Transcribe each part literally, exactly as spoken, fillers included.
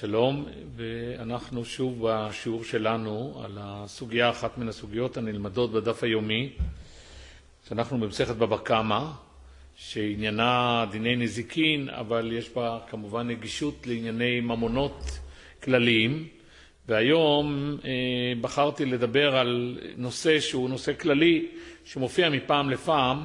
שלום, ואנחנו שוב בשיעור שלנו על הסוגיה, אחת מן הסוגיות הנלמדות בדף היומי, שאנחנו במסכת בבא קמא, שעניינה דיני נזיקין, אבל יש בה כמובן נגישות לענייני ממונות כלליים, והיום אה, בחרתי לדבר על נושא שהוא נושא כללי, שמופיע מפעם לפעם,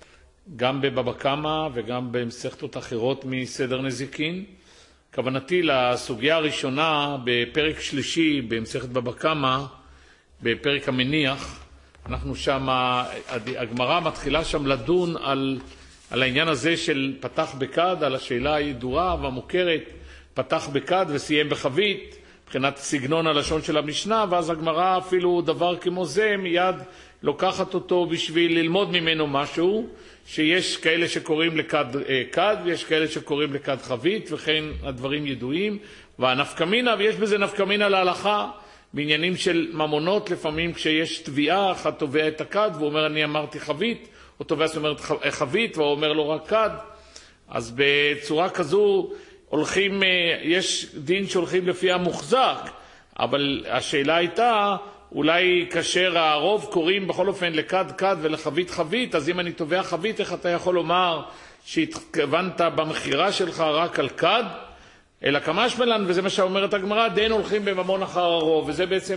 גם בבבא קמא וגם במסכתות אחרות מסדר נזיקין. כוונתי לסוגיה הראשונה בפרק שלישי במסכת בבא קמא, בפרק המניח. אנחנו שם, הגמרא מתחילה שם לדון על, על העניין הזה של פתח בכד, על השאלה הידועה והמוכרת, פתח בכד וסיים בחבית, מבחינת סגנון הלשון של המשנה, ואז הגמרא אפילו דבר כמו זה מיד לוקחת אותו בשביל ללמוד ממנו משהו, שיש כאלה שקוראים לכד כד, ויש כאלה שקוראים לכד חבית, וכן הדברים ידועים, והנפקמינה, ויש בזה נפקמינה להלכה, בעניינים של ממונות, לפעמים כשיש תביעה, אחד תובע את הכד, והוא אומר אני אמרתי חבית, או תובע אומרת חבית, והוא אומר לו רק כד. אז בצורה כזו הולכים, יש דין שהולכים לפי המוחזק, אבל השאלה הייתה, אולי כאשר הרוב קוראים בכל אופן לכד כד ולחבית חבית, אז אם אני תובע חבית, איך אתה יכול לומר שהתכוונת במחירה שלך רק על כד? אלא כמשמלן, וזה מה שאומרת הגמרא, דין הולכים בממון אחר הרוב, וזה בעצם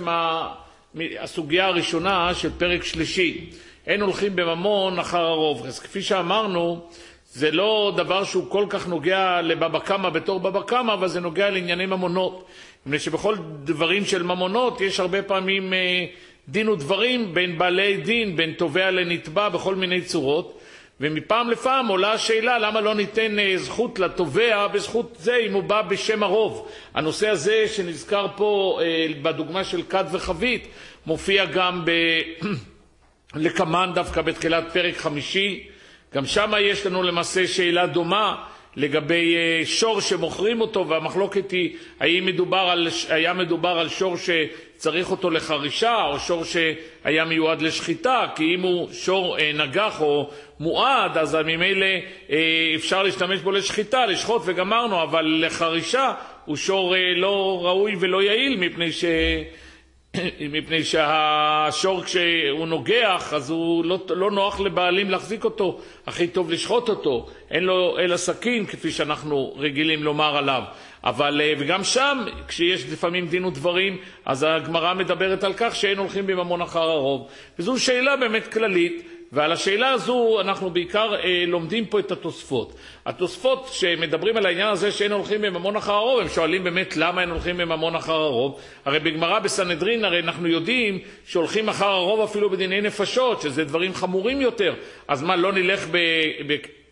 הסוגיה הראשונה של פרק שלישי. אין הולכים בממון אחר הרוב. אז כפי שאמרנו, זה לא דבר שהוא כל כך נוגע לבבא קמא בתור בבא קמא, אבל זה נוגע לענייני ממונות. מפני שבכל דברים של ממונות יש הרבה פעמים דין ודברים בין בעלי דין, בין תובע לנתבע בכל מיני צורות, ומפעם לפעם עולה השאלה למה לא ניתן זכות לתובע בזכות זה אם הוא בא בשם הרוב. הנושא הזה שנזכר פה בדוגמה של כד וחבית מופיע גם ב... לקמן דווקא בתחילת פרק חמישי. גם שם יש לנו למעשה שאלה דומה לגבי שור שמוכרים אותו, והמחלוקת היא האם מדובר על, היה מדובר על שור שצריך אותו לחרישה או שור שהיה מיועד לשחיטה, כי אם הוא שור נגח או מועד אז ממילא אפשר להשתמש בו לשחיטה, לשחוט וגמרנו, אבל לחרישה הוא שור לא ראוי ולא יעיל, מפני ש... מפני שהשור כשהוא נוגח אז הוא לא, לא נוח לבעלים להחזיק אותו, הכי טוב לשחוט אותו, אין לו אלא סכין כפי שאנחנו רגילים לומר עליו. אבל וגם שם כשיש לפעמים דין ודברים אז הגמרא מדברת על כך שאין הולכים בממון אחר הרוב, וזו שאלה באמת כללית, ועל השאלה הזו אנחנו בעיקר אה, לומדים פה את התוספות. התוספות שמדברים על העניין הזה שאין הולכים בממון אחר הרוב, הם שואלים באמת למה אין הולכים בממון אחר הרוב. הרי בגמרא בסנהדרין הרי אנחנו יודעים שהולכים אחר הרוב אפילו בדיני נפשות, שזה דברים חמורים יותר. אז מה, לא נלך ב... ב...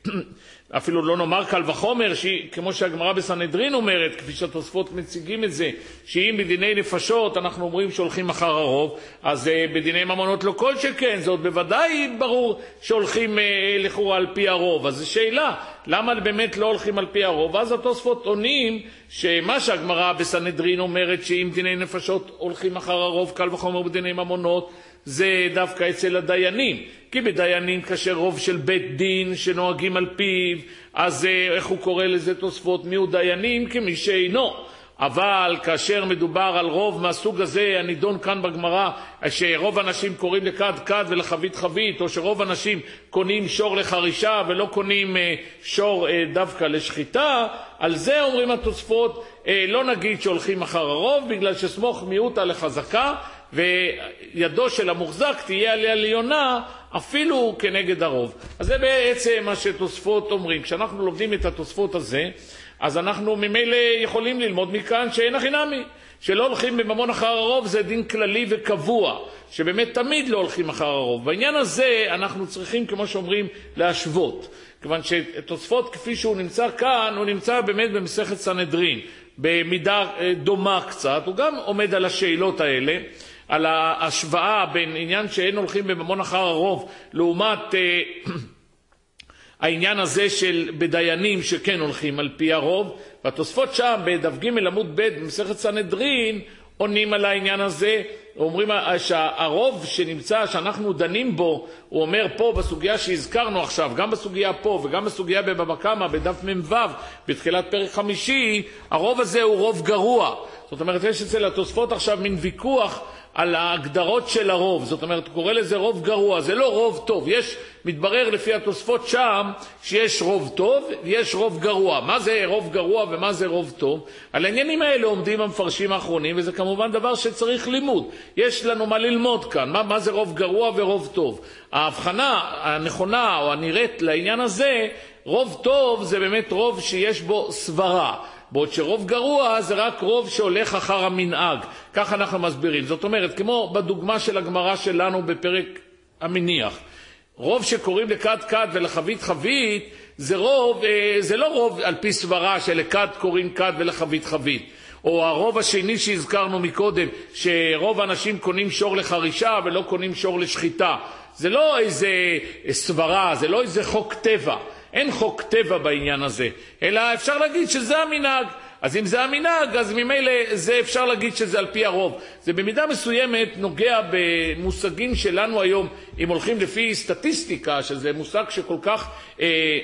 אפילו לא נאמר קל וחומר, כמו שהגמרא בסנהדרין אומרת, כפי שהתוספות מציגים את זה, שאם בדיני נפשות אנחנו אומרים שהולכים אחר הרוב, אז בדיני ממונות לא כל שכן, זה עוד בוודאי ברור שהולכים לכאורה על פי הרוב. אז זו שאלה, למה באמת לא הולכים על פי הרוב? אז התוספות עונים שמה שהגמרא בסנהדרין אומרת, שאם דיני נפשות הולכים אחר הרוב, קל וחומר בדיני ממונות, זה דווקא אצל הדיינים, כי בדיינים כאשר רוב של בית דין שנוהגים על פיו, אז איך הוא קורא לזה תוספות? מיהו דיינים? כמי שאינו. אבל כאשר מדובר על רוב מהסוג הזה, הנידון כאן בגמרא, שרוב אנשים קוראים לכד כד ולחבית חבית, או שרוב אנשים קונים שור לחרישה ולא קונים שור דווקא לשחיטה, על זה אומרים התוספות, לא נגיד שהולכים אחר הרוב, בגלל שסמוך מיעוטה לחזקה, וידו של המוחזק תהיה עליה עליונה אפילו כנגד הרוב. אז זה בעצם מה שתוספות אומרים. כשאנחנו לומדים את התוספות הזה, אז אנחנו ממילא יכולים ללמוד מכאן שאין הכי נמי, שלא הולכים בממון אחר הרוב, זה דין כללי וקבוע, שבאמת תמיד לא הולכים אחר הרוב. בעניין הזה אנחנו צריכים, כמו שאומרים, להשוות, כיוון שתוספות כפי שהוא נמצא כאן, הוא נמצא באמת במסכת סנהדרין, במידה דומה קצת, הוא גם עומד על השאלות האלה, על ההשוואה בין עניין שאין הולכים בממון אחר הרוב, לעומת העניין הזה של בדיינים שכן הולכים על פי הרוב. והתוספות שם בדף ג' עמוד ב' במסכת סנהדרין עונים על העניין הזה, אומרים שהרוב שנמצא, שאנחנו דנים בו, הוא אומר פה בסוגיה שהזכרנו עכשיו, גם בסוגיה פה וגם בסוגיה בבבא קמא, בדף מ"ו, בתחילת פרק חמישי, הרוב הזה הוא רוב גרוע. זאת אומרת, יש אצל התוספות עכשיו מין ויכוח על ההגדרות של הרוב. זאת אומרת, הוא קורא לזה רוב גרוע, זה לא רוב טוב. יש, מתברר לפי התוספות שם, שיש רוב טוב ויש רוב גרוע. מה זה רוב גרוע ומה זה רוב טוב? על העניינים האלה עומדים המפרשים האחרונים, וזה כמובן דבר שצריך לימוד. יש לנו מה ללמוד כאן, מה, מה זה רוב גרוע ורוב טוב. ההבחנה הנכונה או הנראית לעניין הזה, רוב טוב זה באמת רוב שיש בו סברה. בעוד שרוב גרוע זה רק רוב שהולך אחר המנהג. כך אנחנו מסבירים. זאת אומרת, כמו בדוגמה של הגמרא שלנו בפרק המניח, רוב שקוראים לקד קד ולחבית חבית, זה רוב, זה לא רוב על פי סברה שלקד קוראים קד ולחבית חבית. או הרוב השני שהזכרנו מקודם, שרוב האנשים קונים שור לחרישה ולא קונים שור לשחיטה. זה לא איזה סברה, זה לא איזה חוק טבע. אין חוק טבע בעניין הזה, אלא אפשר להגיד שזה המנהג. אז אם זה המנהג, אז ממילא זה אפשר להגיד שזה על פי הרוב. זה במידה מסוימת נוגע במושגים שלנו היום, אם הולכים לפי סטטיסטיקה, שזה מושג שכל כך אה,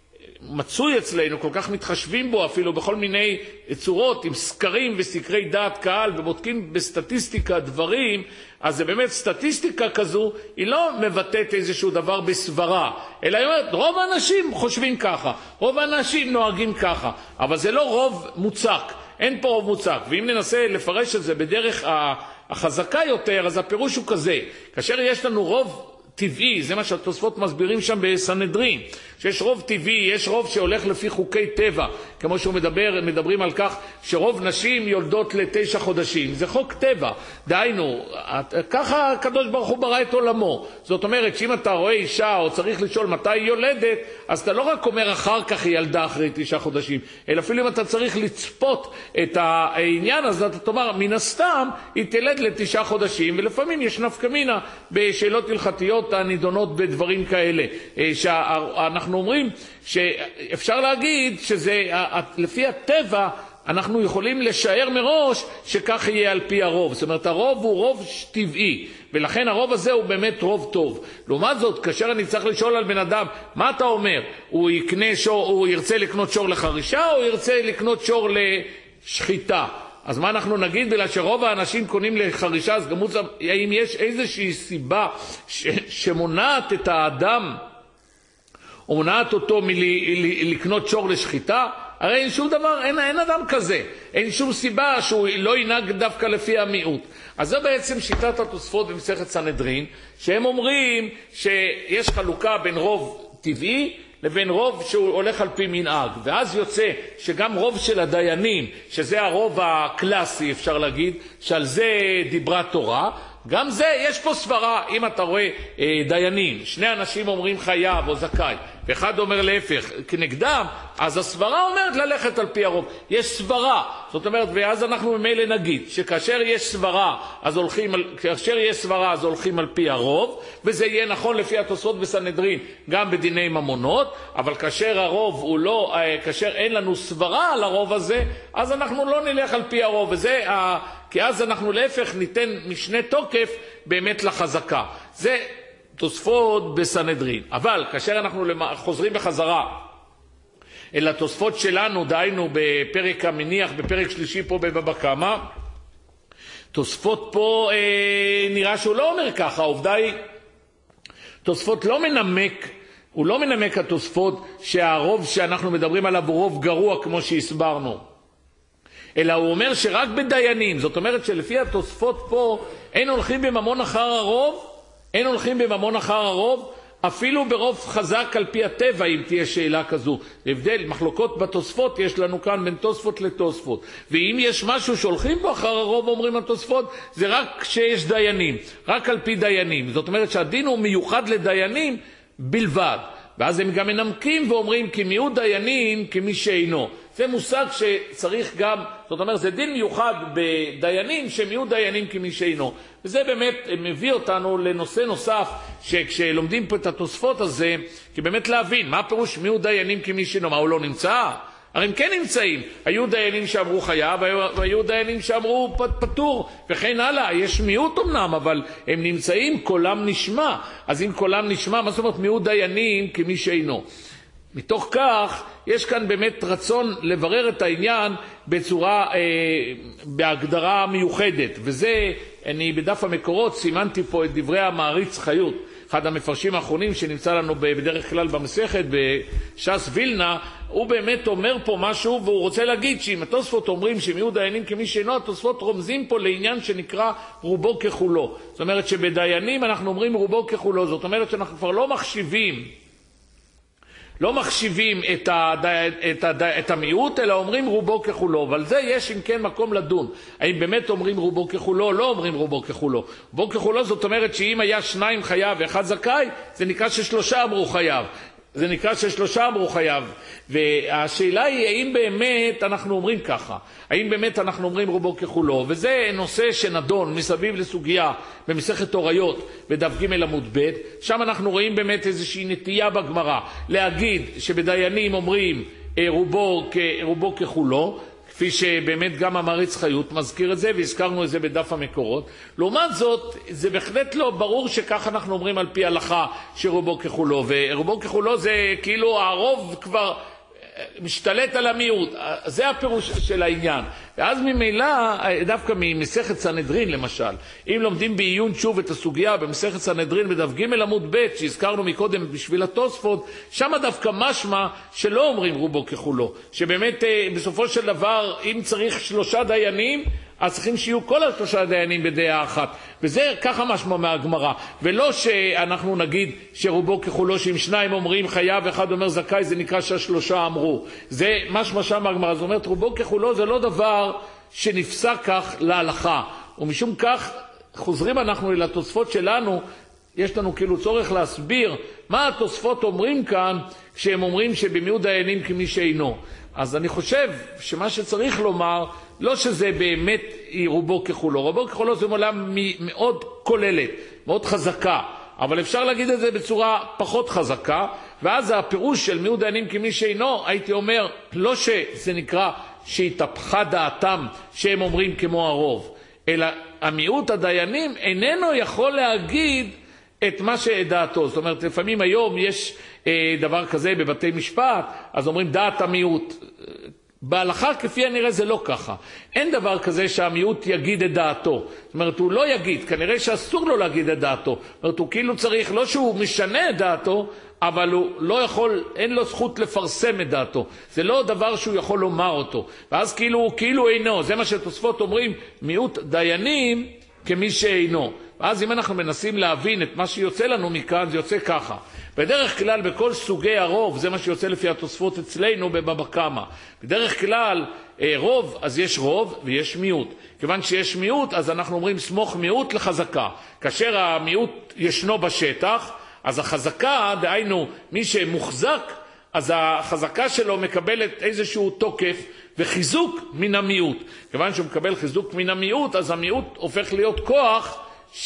מצוי אצלנו, כל כך מתחשבים בו אפילו בכל מיני צורות, עם סקרים וסקרי דעת קהל, ובודקים בסטטיסטיקה דברים, אז זה באמת סטטיסטיקה כזו, היא לא מבטאת איזשהו דבר בסברה, אלא היא אומרת, רוב האנשים חושבים ככה, רוב האנשים נוהגים ככה, אבל זה לא רוב מוצק, אין פה רוב מוצק. ואם ננסה לפרש את זה בדרך החזקה יותר, אז הפירוש הוא כזה, כאשר יש לנו רוב טבעי, זה מה שהתוספות מסבירים שם בסנהדרין, שיש רוב טבעי, יש רוב שהולך לפי חוקי טבע, כמו שהוא מדבר, מדברים על כך שרוב נשים יולדות לתשע חודשים, זה חוק טבע, דהיינו, ככה הקדוש ברוך הוא ברא את עולמו. זאת אומרת שאם אתה רואה אישה או צריך לשאול מתי היא יולדת, אז אתה לא רק אומר אחר כך היא ילדה אחרי תשעה חודשים, אלא אפילו אם אתה צריך לצפות את העניין הזה, אתה תאמר, מן הסתם היא תלד לתשעה חודשים, ולפעמים יש נפקא מינה בשאלות הלכתיות הנידונות בדברים כאלה, שאנחנו אומרים שאפשר להגיד שזה לפי הטבע, אנחנו יכולים לשער מראש שכך יהיה על פי הרוב. זאת אומרת, הרוב הוא רוב טבעי, ולכן הרוב הזה הוא באמת רוב טוב. לעומת זאת, כאשר אני צריך לשאול על בן אדם, מה אתה אומר? הוא יקנה שור, הוא ירצה לקנות שור לחרישה, או ירצה לקנות שור לשחיטה? אז מה אנחנו נגיד? בגלל שרוב האנשים קונים לחרישה, אז גם האם יש איזושהי סיבה ש, שמונעת את האדם, או מונעת אותו מלקנות שור לשחיטה? הרי אין שום דבר, אין, אין אדם כזה. אין שום סיבה שהוא לא ינהג דווקא לפי המיעוט. אז זו בעצם שיטת התוספות במסכת סנהדרין, שהם אומרים שיש חלוקה בין רוב טבעי, לבין רוב שהוא הולך על פי מנהג. ואז יוצא שגם רוב של הדיינים, שזה הרוב הקלאסי אפשר להגיד, שעל זה דיברה תורה, גם זה יש פה סברה. אם אתה רואה אה, דיינים, שני אנשים אומרים חייב או זכאי, ואחד אומר להפך כנגדם, אז הסברה אומרת ללכת על פי הרוב. יש סברה, זאת אומרת, ואז אנחנו ממילא נגיד שכאשר יש סברה אז הולכים על, כאשר יש סברה אז הולכים על פי הרוב, וזה יהיה נכון לפי התוספות בסנהדרין גם בדיני ממונות. אבל כאשר הרוב הוא לא, כאשר אין לנו סברה על הרוב הזה, אז אנחנו לא נלך על פי הרוב, וזה, כי אז אנחנו להפך ניתן משנה תוקף באמת לחזקה. זה תוספות בסנהדרין. אבל כאשר אנחנו חוזרים בחזרה אל התוספות שלנו, דהיינו בפרק המניח, בפרק שלישי פה בבבא קמא, תוספות פה אה, נראה שהוא לא אומר ככה. העובדה היא, תוספות לא מנמק, הוא לא מנמק התוספות שהרוב שאנחנו מדברים עליו הוא רוב גרוע כמו שהסברנו, אלא הוא אומר שרק בדיינים. זאת אומרת שלפי התוספות פה אין הולכים בממון אחר הרוב, אין הולכים בממון אחר הרוב, אפילו ברוב חזק על פי הטבע, אם תהיה שאלה כזו. הבדל, מחלוקות בתוספות יש לנו כאן בין תוספות לתוספות. ואם יש משהו שהולכים בו אחר הרוב, אומרים התוספות, זה רק כשיש דיינים, רק על פי דיינים. זאת אומרת שהדין הוא מיוחד לדיינים בלבד. ואז הם גם מנמקים ואומרים כי מיעוט דיינים כמי שאינו. זה מושג שצריך גם, זאת אומרת, זה דין מיוחד בדיינים שמיעוט דיינים כמי שאינו. וזה באמת מביא אותנו לנושא נוסף, שכשלומדים פה את התוספות הזה, כי באמת להבין מה פירוש מיעוט דיינים כמי שאינו, מה הוא לא נמצא? הרי הם כן נמצאים. היו דיינים שאמרו חייב, והיו דיינים שאמרו פטור, וכן הלאה. יש מיעוט אמנם, אבל הם נמצאים, קולם נשמע. אז אם קולם נשמע, מה זאת אומרת מיעוט דיינים כמי שאינו? מתוך כך, יש כאן באמת רצון לברר את העניין בצורה, אה, בהגדרה מיוחדת. וזה, אני בדף המקורות סימנתי פה את דברי המעריץ חיות, אחד המפרשים האחרונים שנמצא לנו בדרך כלל במסכת, בש"ס וילנה. הוא באמת אומר פה משהו, והוא רוצה להגיד שאם התוספות אומרים שמיעוט דיינים כמי שאינו, התוספות רומזים פה לעניין שנקרא רובו ככולו. זאת אומרת שבדיינים אנחנו אומרים רובו ככולו, זאת אומרת שאנחנו כבר לא מחשיבים, לא מחשיבים את, הדי, את, הדי, את המיעוט, אלא אומרים רובו ככולו. אבל זה יש אם כן מקום לדון. האם באמת אומרים רובו ככולו או לא אומרים רובו ככולו? רובו ככולו זאת אומרת שאם היה שניים חייב ואחד זכאי, זה נקרא ששלושה אמרו חייב. זה נקרא ששלושה אמרו חייב. והשאלה היא האם באמת אנחנו אומרים ככה. האם באמת אנחנו אומרים רובו ככולו. וזה נושא שנדון מסביב לסוגיה במסכת הוריות בדף ג' עמוד ב'. שם אנחנו רואים באמת איזושהי נטייה בגמרא להגיד שבדיינים אומרים רובו, רובו ככולו, כפי שבאמת גם המעריץ חיות מזכיר את זה, והזכרנו את זה בדף המקורות. לעומת זאת, זה בהחלט לא ברור שכך אנחנו אומרים על פי הלכה שרובו ככולו, ורובו ככולו זה כאילו הרוב כבר משתלט על המיעוט. זה הפירוש של העניין. ואז ממילא, דווקא ממסכת סנהדרין למשל, אם לומדים בעיון שוב את הסוגיה במסכת סנהדרין בדף ג' עמוד ב' שהזכרנו מקודם בשביל התוספות, שם דווקא משמע שלא אומרים רובו ככולו, שבאמת בסופו של דבר אם צריך שלושה דיינים, אז צריכים שיהיו כל השלושה דיינים בדעה אחת. וזה ככה משמע מהגמרא. ולא שאנחנו נגיד שרובו ככולו, שאם שניים אומרים חייב ואחד אומר זכאי, זה נקרא שהשלושה אמרו. זה משמע שם מהגמרא. זאת אומרת, רובו ככולו זה לא דבר שנפסק כך להלכה. ומשום כך חוזרים אנחנו אל התוספות שלנו, יש לנו כאילו צורך להסביר מה התוספות אומרים כאן, כשהם אומרים שבמיעוט דיינים כמי שאינו. אז אני חושב שמה שצריך לומר, לא שזה באמת רובו ככולו. רובו ככולו זה עולם מאוד כוללת, מאוד חזקה. אבל אפשר להגיד את זה בצורה פחות חזקה, ואז הפירוש של מיעוט דיינים כמי שאינו, הייתי אומר, לא שזה נקרא שהתהפכה דעתם שהם אומרים כמו הרוב, אלא המיעוט הדיינים איננו יכול להגיד את מה שדעתו. זאת אומרת, לפעמים היום יש אה, דבר כזה בבתי משפט, אז אומרים דעת המיעוט. בהלכה כפי הנראה זה לא ככה. אין דבר כזה שהמיעוט יגיד את דעתו. זאת אומרת, הוא לא יגיד, כנראה שאסור לו להגיד את דעתו. זאת אומרת, הוא כאילו צריך, לא שהוא משנה את דעתו, אבל הוא לא יכול, אין לו זכות לפרסם את דעתו. זה לא דבר שהוא יכול לומר אותו. ואז כאילו, כאילו אינו. זה מה שתוספות אומרים, מיעוט דיינים כמי שאינו. ואז אם אנחנו מנסים להבין את מה שיוצא לנו מכאן, זה יוצא ככה. בדרך כלל בכל סוגי הרוב, זה מה שיוצא לפי התוספות אצלנו בבבא קמא. בדרך כלל רוב, אז יש רוב ויש מיעוט. כיוון שיש מיעוט, אז אנחנו אומרים סמוך מיעוט לחזקה. כאשר המיעוט ישנו בשטח, אז החזקה, דהיינו מי שמוחזק, אז החזקה שלו מקבלת איזשהו תוקף וחיזוק מן המיעוט. כיוון שהוא מקבל חיזוק מן המיעוט, אז המיעוט הופך להיות כוח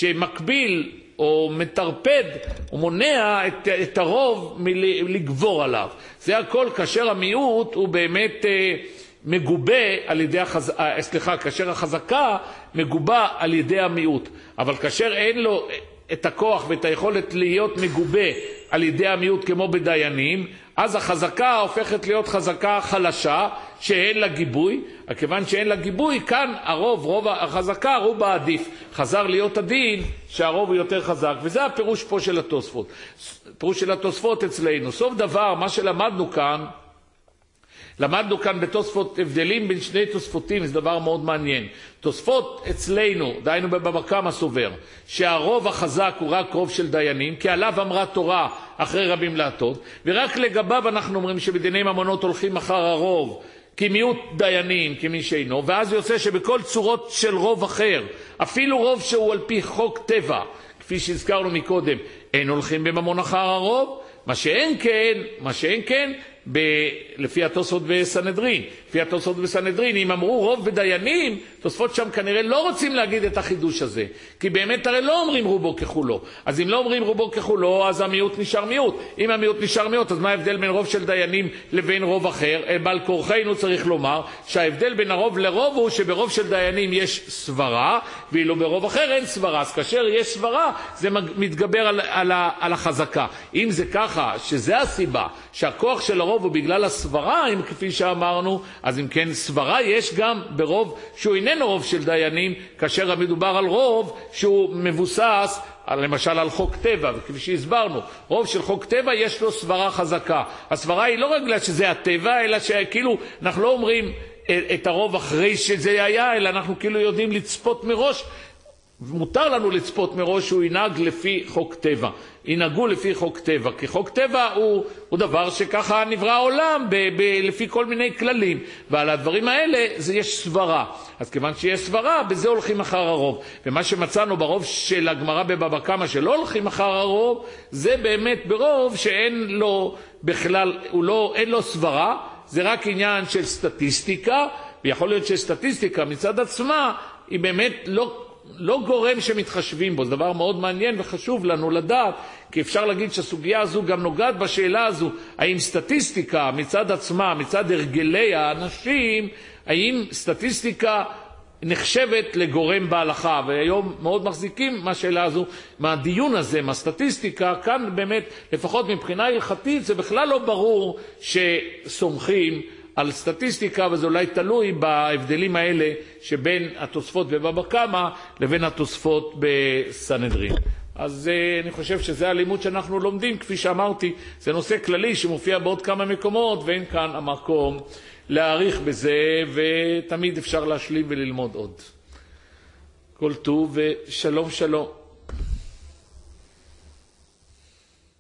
שמקביל או מטרפד או מונע את, את הרוב מלגבור עליו. זה הכל כאשר המיעוט הוא באמת אה, מגובה על ידי החז... אה, סליחה, כאשר החזקה מגובה על ידי המיעוט. אבל כאשר אין לו את הכוח ואת היכולת להיות מגובה על ידי המיעוט כמו בדיינים, אז החזקה הופכת להיות חזקה חלשה שאין לה גיבוי. כיוון שאין לה גיבוי, כאן הרוב, רוב החזקה, הרוב העדיף. חזר להיות הדין שהרוב הוא יותר חזק. וזה הפירוש פה של התוספות. פירוש של התוספות אצלנו. סוף דבר, מה שלמדנו כאן, למדנו כאן בתוספות הבדלים בין שני תוספותים, זה דבר מאוד מעניין. תוספות אצלנו, דהיינו בבבא קמא סובר, שהרוב החזק הוא רק רוב של דיינים, כי עליו אמרה תורה אחרי רבים להטות, ורק לגביו אנחנו אומרים שבדיני ממונות הולכים אחר הרוב, כמיעוט דיינים, כמי שאינו, ואז יוצא שבכל צורות של רוב אחר, אפילו רוב שהוא על פי חוק טבע, כפי שהזכרנו מקודם, אין הולכים בממון אחר הרוב, מה שאין כן, מה שאין כן, ב... לפי התוספות בסנהדרין, לפי התוספות בסנהדרין, אם אמרו רוב בדיינים, תוספות שם כנראה לא רוצים להגיד את החידוש הזה, כי באמת הרי לא אומרים רובו ככולו. אז אם לא אומרים רובו ככולו, אז המיעוט נשאר מיעוט. אם המיעוט נשאר מיעוט, אז מה ההבדל בין רוב של דיינים לבין רוב אחר? בעל כורחנו צריך לומר שההבדל בין הרוב לרוב הוא שברוב של דיינים יש סברה, ואילו ברוב אחר אין סברה. אז כאשר יש סברה, זה מתגבר על, על, על החזקה. אם זה ככה, שזה הסיבה, שהכוח של הרוב הוא בגלל הסברה, אם כפי שאמרנו, אז אם כן סברה יש גם ברוב שהוא איננו רוב של דיינים, כאשר מדובר על רוב שהוא מבוסס למשל על חוק טבע, וכפי שהסברנו, רוב של חוק טבע יש לו סברה חזקה. הסברה היא לא רגלה שזה הטבע, אלא שכאילו אנחנו לא אומרים את הרוב אחרי שזה היה, אלא אנחנו כאילו יודעים לצפות מראש, מותר לנו לצפות מראש שהוא ינהג לפי חוק טבע. ינהגו לפי חוק טבע, כי חוק טבע הוא, הוא דבר שככה נברא העולם ב, ב, לפי כל מיני כללים, ועל הדברים האלה זה יש סברה. אז כיוון שיש סברה, בזה הולכים אחר הרוב. ומה שמצאנו ברוב של הגמרא בבבא קמא שלא הולכים אחר הרוב, זה באמת ברוב שאין לו בכלל, הוא לא, אין לו סברה, זה רק עניין של סטטיסטיקה, ויכול להיות שסטטיסטיקה מצד עצמה היא באמת לא לא גורם שמתחשבים בו. זה דבר מאוד מעניין וחשוב לנו לדעת, כי אפשר להגיד שהסוגיה הזו גם נוגעת בשאלה הזו, האם סטטיסטיקה מצד עצמה, מצד הרגלי האנשים, האם סטטיסטיקה נחשבת לגורם בהלכה, והיום מאוד מחזיקים מהשאלה הזו, מהדיון הזה, מהסטטיסטיקה, כאן באמת, לפחות מבחינה הלכתית, זה בכלל לא ברור שסומכים על סטטיסטיקה, וזה אולי תלוי בהבדלים האלה שבין התוספות בבבא קמא לבין התוספות בסנהדרין. אז אני חושב שזה הלימוד שאנחנו לומדים, כפי שאמרתי, זה נושא כללי שמופיע בעוד כמה מקומות, ואין כאן המקום להאריך בזה, ותמיד אפשר להשלים וללמוד עוד. כל טוב ושלום שלום.